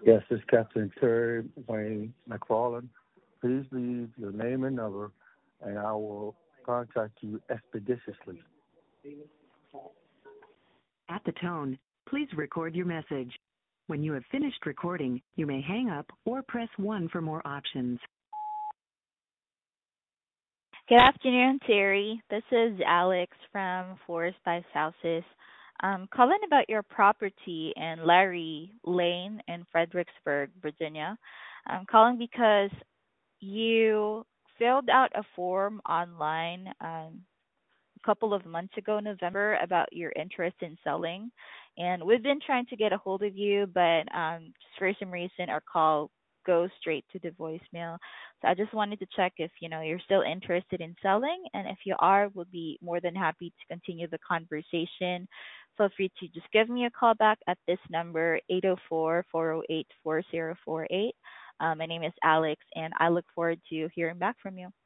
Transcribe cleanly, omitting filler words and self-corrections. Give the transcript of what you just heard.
Yes, it's Captain Terry Wayne McFarland. Please leave your name and number, and I will contact you expeditiously. At the tone, please record your message. When you have finished recording, you may hang up or press 1 for more options. Good afternoon, Terry. This is Alex from Forest by Houses. Calling about your property in Larry Lane in Fredericksburg, Virginia. I'm calling because you filled out a form online a couple of months ago, November, about your interest in selling. And we've been trying to get a hold of you, but just for some reason, our call goes straight to the voicemail. So I just wanted to check if you're still interested in selling, and if you are, we'll be more than happy to continue the conversation. Feel free to just give me a call back at this number, 804-408-4048. My name is Alex, and I look forward to hearing back from you.